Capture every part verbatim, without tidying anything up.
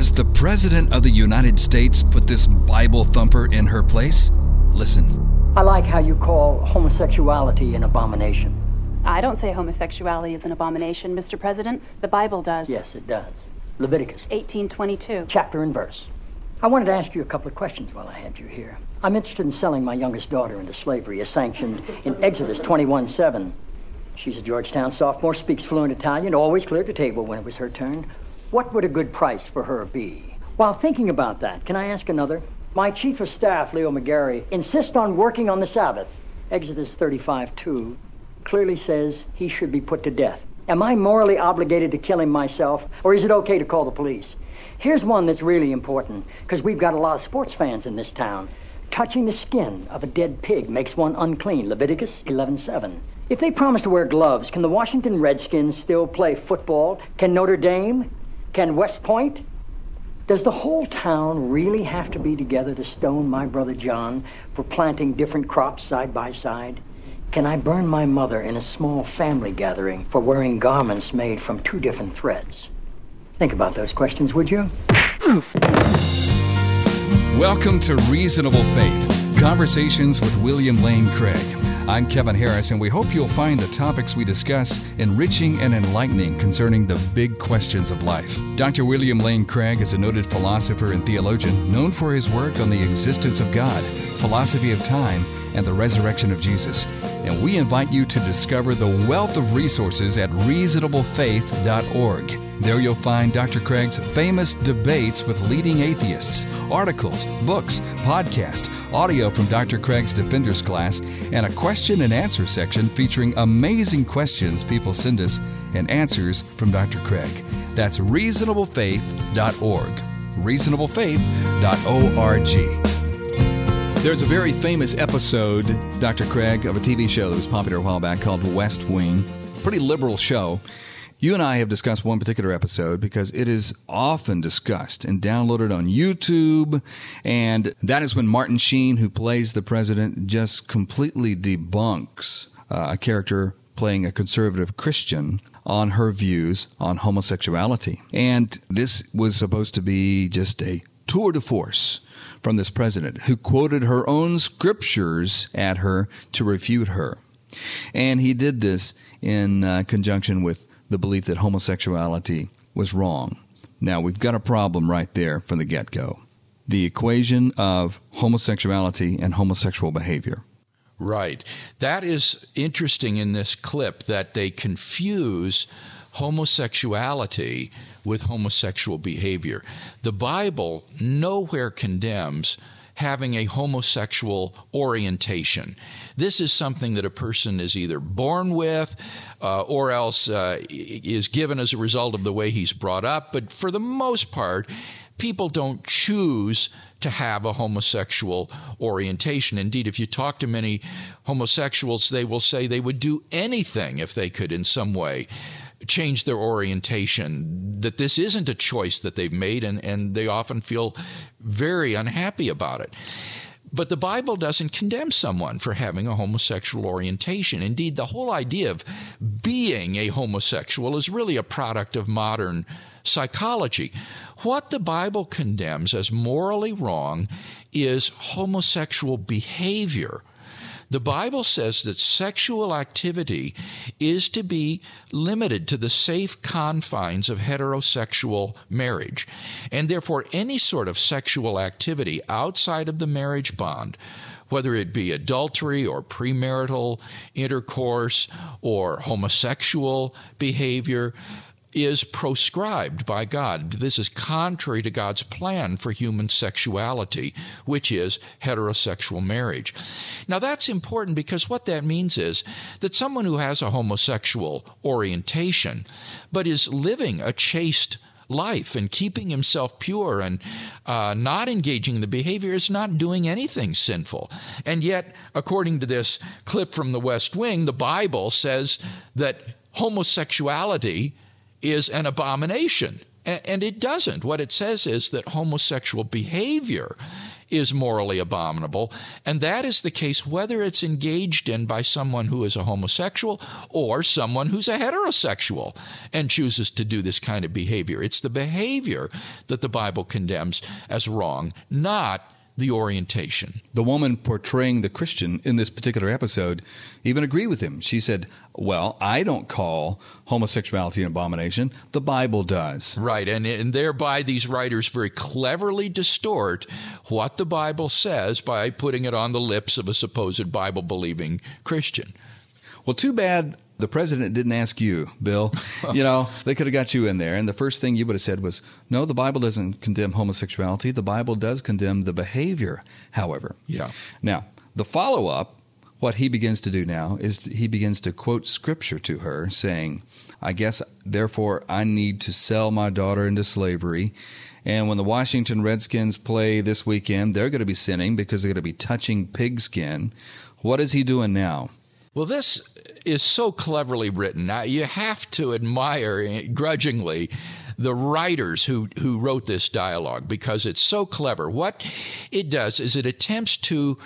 Has the President of the United States put this Bible thumper in her place? Listen. I like how you call homosexuality an abomination. I don't say homosexuality is an abomination, Mister President. The Bible does. Yes, it does. Leviticus. eighteen twenty-two. Chapter and verse. I wanted to ask you a couple of questions while I had you here. I'm interested in selling my youngest daughter into slavery, as sanctioned in Exodus twenty-one seven. She's a Georgetown sophomore, speaks fluent Italian, always cleared the table when it was her turn. What would a good price for her be? While thinking about that, can I ask another? My chief of staff, Leo McGarry, insists on working on the Sabbath. Exodus thirty-five two clearly says he should be put to death. Am I morally obligated to kill him myself, or is it okay to call the police? Here's one that's really important, because we've got a lot of sports fans in this town. Touching the skin of a dead pig makes one unclean, Leviticus eleven seven. If they promise to wear gloves, can the Washington Redskins still play football? Can Notre Dame? Can West Point? Does the whole town really have to be together to stone my brother John for planting different crops side by side? Can I burn my mother in a small family gathering for wearing garments made from two different threads? Think about those questions, would you? Welcome to Reasonable Faith, Conversations with William Lane Craig. I'm Kevin Harris, and we hope you'll find the topics we discuss enriching and enlightening concerning the big questions of life. Doctor William Lane Craig is a noted philosopher and theologian known for his work on the existence of God, philosophy of time, and the resurrection of Jesus. And we invite you to discover the wealth of resources at reasonable faith dot org. There you'll find Doctor Craig's famous debates with leading atheists, articles, books, podcasts, audio from Doctor Craig's Defenders class, and a question and answer section featuring amazing questions people send us and answers from Doctor Craig. That's reasonable faith dot org. reasonable faith dot org. There's a very famous episode, Doctor Craig, of a T V show that was popular a while back called The West Wing. Pretty liberal show. You and I have discussed one particular episode because it is often discussed and downloaded on YouTube, and that is when Martin Sheen, who plays the president, just completely debunks uh, a character playing a conservative Christian on her views on homosexuality. And this was supposed to be just a tour de force from this president, who quoted her own scriptures at her to refute her. And he did this in uh, conjunction with the belief that homosexuality was wrong. Now, we've got a problem right there from the get-go. The equation of homosexuality and homosexual behavior. Right. That is interesting in this clip, that they confuse homosexuality with homosexual behavior. The Bible nowhere condemns having a homosexual orientation. This is something that a person is either born with uh, or else uh, is given as a result of the way he's brought up. But for the most part, people don't choose to have a homosexual orientation. Indeed, if you talk to many homosexuals, they will say they would do anything if they could in some way change their orientation, that this isn't a choice that they've made, and, and they often feel very unhappy about it. But the Bible doesn't condemn someone for having a homosexual orientation. Indeed, the whole idea of being a homosexual is really a product of modern psychology. What the Bible condemns as morally wrong is homosexual behavior. The Bible says that sexual activity is to be limited to the safe confines of heterosexual marriage, and therefore any sort of sexual activity outside of the marriage bond, whether it be adultery or premarital intercourse or homosexual behavior, is proscribed by God. This is contrary to God's plan for human sexuality, which is heterosexual marriage. Now, that's important because what that means is that someone who has a homosexual orientation but is living a chaste life and keeping himself pure and uh, not engaging in the behavior is not doing anything sinful. And yet, according to this clip from the West Wing, the Bible says that homosexuality is an abomination. And it doesn't. What it says is that homosexual behavior is morally abominable, and that is the case whether it's engaged in by someone who is a homosexual or someone who's a heterosexual and chooses to do this kind of behavior. It's the behavior that the Bible condemns as wrong, not the orientation. The woman portraying the Christian in this particular episode even agreed with him. She said, well, I don't call homosexuality an abomination. The Bible does. Right, and, and thereby these writers very cleverly distort what the Bible says by putting it on the lips of a supposed Bible-believing Christian. Well, too bad the president didn't ask you, Bill. You know, they could have got you in there, and the first thing you would have said was, no, the Bible doesn't condemn homosexuality. The Bible does condemn the behavior, however. Yeah. Now, the follow-up, what he begins to do now is he begins to quote Scripture to her, saying, I guess, therefore, I need to sell my daughter into slavery. And when the Washington Redskins play this weekend, they're going to be sinning because they're going to be touching pigskin. What is he doing now? Well, this is so cleverly written. Now, you have to admire, grudgingly, the writers who, who wrote this dialogue because it's so clever. What it does is it attempts to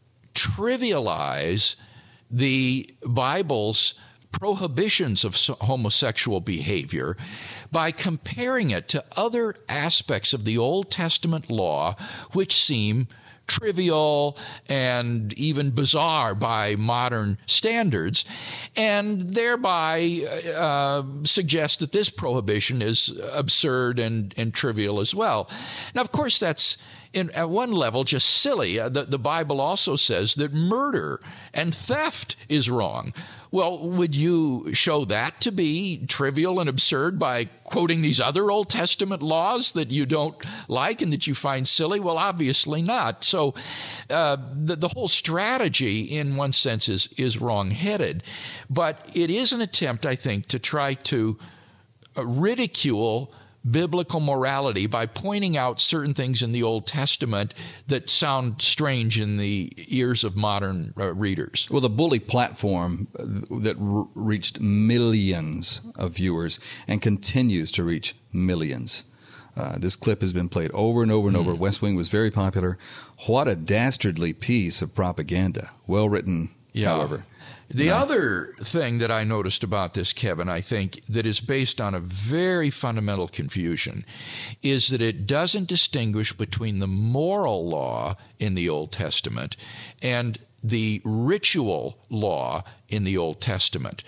trivialize the Bible's prohibitions of homosexual behavior by comparing it to other aspects of the Old Testament law which seem trivial and even bizarre by modern standards, and thereby uh, suggest that this prohibition is absurd and, and trivial as well. Now, of course, that's in, at one level just silly. Uh, the, the Bible also says that murder and theft is wrong. Well, would you show that to be trivial and absurd by quoting these other Old Testament laws that you don't like and that you find silly? Well, obviously not. So uh, the, the whole strategy, in one sense, is, is wrong-headed. But it is an attempt, I think, to try to uh, ridicule biblical morality by pointing out certain things in the Old Testament that sound strange in the ears of modern uh, readers. Well, the Bully platform that r- reached millions of viewers and continues to reach millions. Uh, this clip has been played over and over and mm. over. West Wing was very popular. What a dastardly piece of propaganda. Well written, yeah. however. The No. other thing that I noticed about this, Kevin, I think that is based on a very fundamental confusion is that it doesn't distinguish between the moral law in the Old Testament and the ritual law in the Old Testament.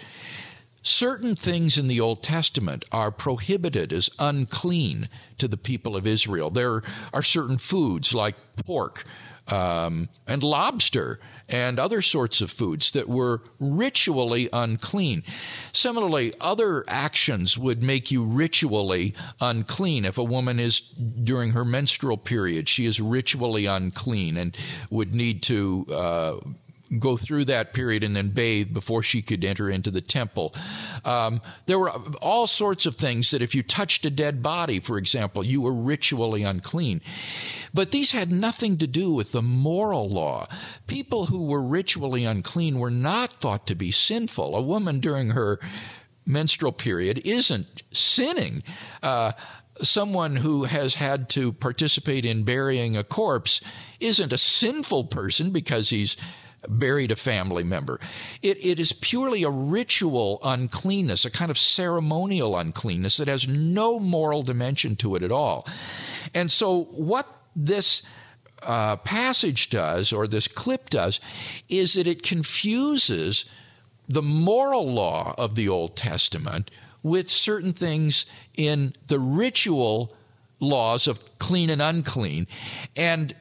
Certain things in the Old Testament are prohibited as unclean to the people of Israel. There are certain foods like pork um, and lobster and other sorts of foods that were ritually unclean. Similarly, other actions would make you ritually unclean. If a woman is during her menstrual period, she is ritually unclean and would need to uh, go through that period and then bathe before she could enter into the temple. Um, there were all sorts of things that if you touched a dead body, for example, you were ritually unclean. But these had nothing to do with the moral law. People who were ritually unclean were not thought to be sinful. A woman during her menstrual period isn't sinning. Uh, someone who has had to participate in burying a corpse isn't a sinful person because he's buried a family member. It, it is purely a ritual uncleanness, a kind of ceremonial uncleanness that has no moral dimension to it at all. And so what this uh, passage does, or this clip does, is that it confuses the moral law of the Old Testament with certain things in the ritual laws of clean and unclean, and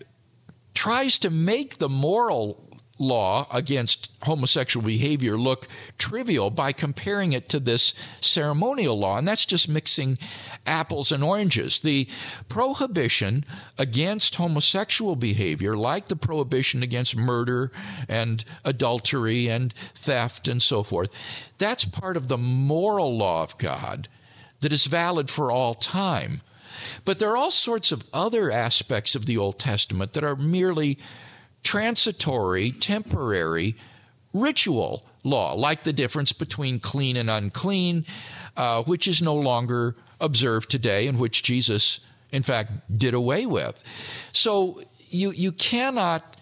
tries to make the moral law against homosexual behavior look trivial by comparing it to this ceremonial law. And that's just mixing apples and oranges. The prohibition against homosexual behavior, like the prohibition against murder and adultery and theft and so forth, that's part of the moral law of God that is valid for all time. But there are all sorts of other aspects of the Old Testament that are merely transitory, temporary, ritual law, like the difference between clean and unclean, uh, which is no longer observed today and which Jesus, in fact, did away with. So you you cannot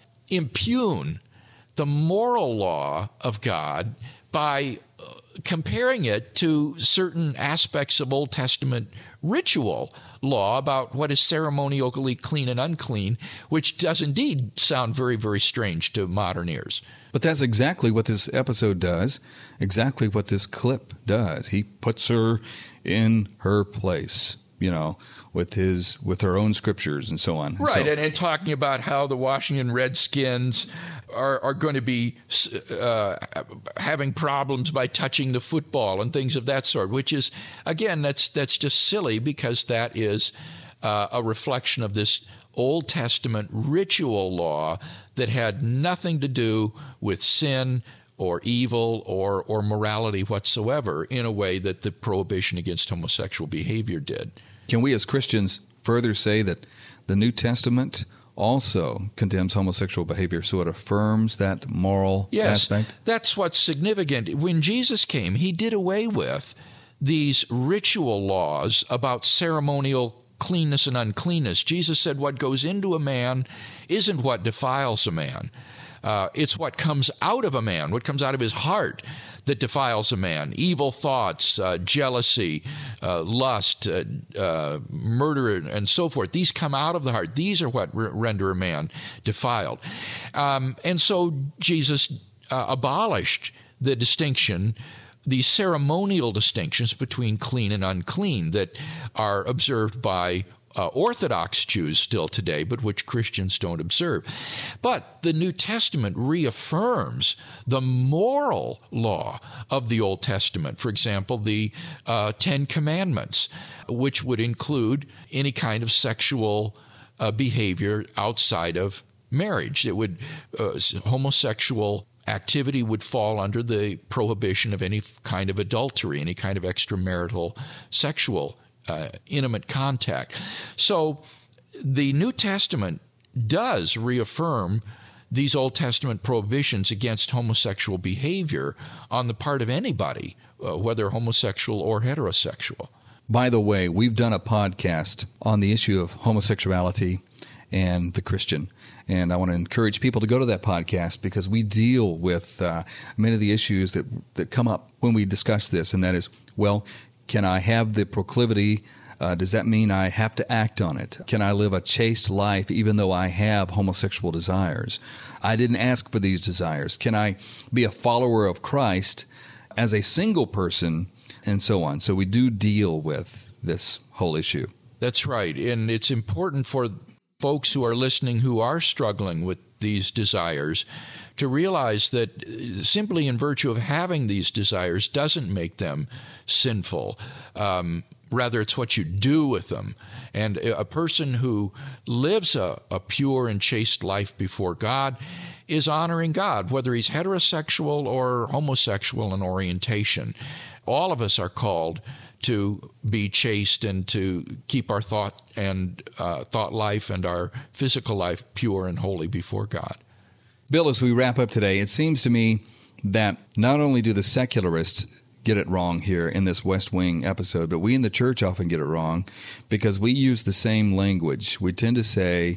impugn the moral law of God by uh, comparing it to certain aspects of Old Testament ritual law about what is ceremonially clean and unclean, which does indeed sound very, very strange to modern ears. But that's exactly what this episode does, exactly what this clip does. He puts her in her place, you know, with his with her own scriptures and so on. Right, so, and, and talking about how the Washington Redskins are, are going to be uh, having problems by touching the football and things of that sort, which is, again, that's that's just silly, because that is uh, a reflection of this Old Testament ritual law that had nothing to do with sin or evil or, or morality whatsoever, in a way that the prohibition against homosexual behavior did. Can we as Christians further say that the New Testament also condemns homosexual behavior, so it affirms that moral yes, aspect? That's what's significant. When Jesus came, he did away with these ritual laws about ceremonial cleanness and uncleanness. Jesus said what goes into a man isn't what defiles a man. Uh, it's what comes out of a man, what comes out of his heart, that defiles a man. Evil thoughts, uh, jealousy, uh, lust, uh, uh, murder, and so forth. These come out of the heart. These are what re- render a man defiled. Um, and so Jesus uh, abolished the distinction, these ceremonial distinctions between clean and unclean that are observed by Uh, Orthodox Jews still today, but which Christians don't observe. But the New Testament reaffirms the moral law of the Old Testament. For example, the uh, Ten Commandments, which would include any kind of sexual uh, behavior outside of marriage. It would uh, homosexual activity would fall under the prohibition of any kind of adultery, any kind of extramarital sexual Uh, intimate contact. So the New Testament does reaffirm these Old Testament prohibitions against homosexual behavior on the part of anybody, uh, whether homosexual or heterosexual. By the way, we've done a podcast on the issue of homosexuality and the Christian. And I want to encourage people to go to that podcast, because we deal with uh, many of the issues that, that come up when we discuss this. And that is, well, can I have the proclivity? Uh, does that mean I have to act on it? Can I live a chaste life even though I have homosexual desires? I didn't ask for these desires. Can I be a follower of Christ as a single person, and so on? So we do deal with this whole issue. That's right. And it's important for folks who are listening who are struggling with these desires to realize that simply in virtue of having these desires doesn't make them sinful. Um, rather, it's what you do with them. And a person who lives a, a pure and chaste life before God is honoring God, whether he's heterosexual or homosexual in orientation. All of us are called to be chaste and to keep our thought and uh, thought life and our physical life pure and holy before God. Bill, as we wrap up today, it seems to me that not only do the secularists get it wrong here in this West Wing episode, but we in the church often get it wrong, because we use the same language. We tend to say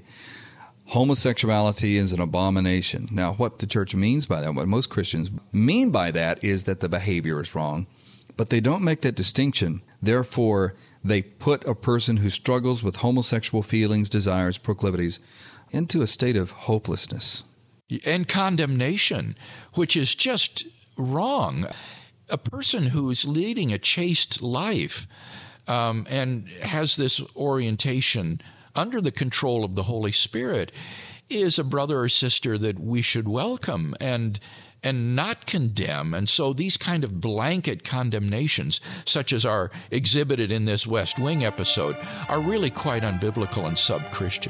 homosexuality is an abomination. Now, what the church means by that, what most Christians mean by that, is that the behavior is wrong, but they don't make that distinction. Therefore, they put a person who struggles with homosexual feelings, desires, proclivities into a state of hopelessness and condemnation, which is just wrong. A person who is leading a chaste life um, and has this orientation under the control of the Holy Spirit is a brother or sister that we should welcome and and not condemn. And so these kind of blanket condemnations, such as are exhibited in this West Wing episode, are really quite unbiblical and sub-Christian.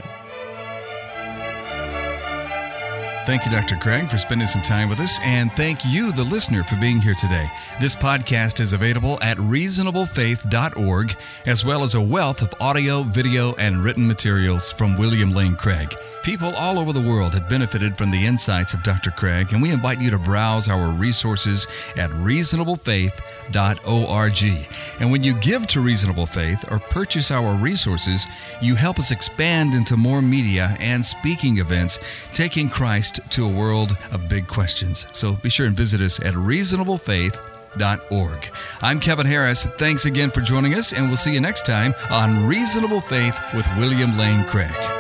Thank you, Doctor Craig, for spending some time with us, and thank you, the listener, for being here today. This podcast is available at reasonable faith dot org, as well as a wealth of audio, video, and written materials from William Lane Craig. People all over the world have benefited from the insights of Doctor Craig, and we invite you to browse our resources at reasonable faith dot org. And when you give to Reasonable Faith or purchase our resources, you help us expand into more media and speaking events, taking Christ to a world of big questions. So be sure and visit us at reasonable faith dot org. I'm Kevin Harris. Thanks again for joining us, and we'll see you next time on Reasonable Faith with William Lane Craig.